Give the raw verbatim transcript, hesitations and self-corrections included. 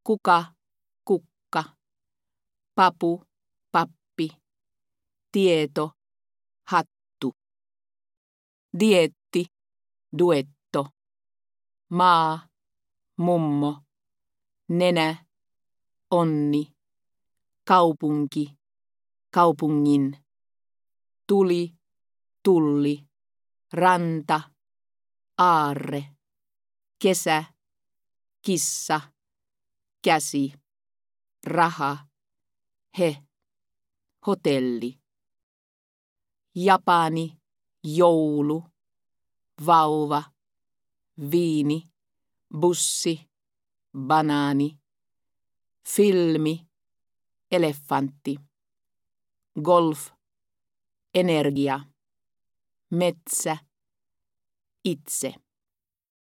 kuka, kukka, papu, pappi, tieto, hattu, dieetti, duetto, maa, mummo, nenä, onni, kaupunki, kaupungin, tuli, tulli, ranta, aarre, kesä, kissa, käsi, raha, he, hotelli, Japani, joulu, vauva, viini, bussi, banaani, filmi, elefantti, golf, energia, metsä, itse.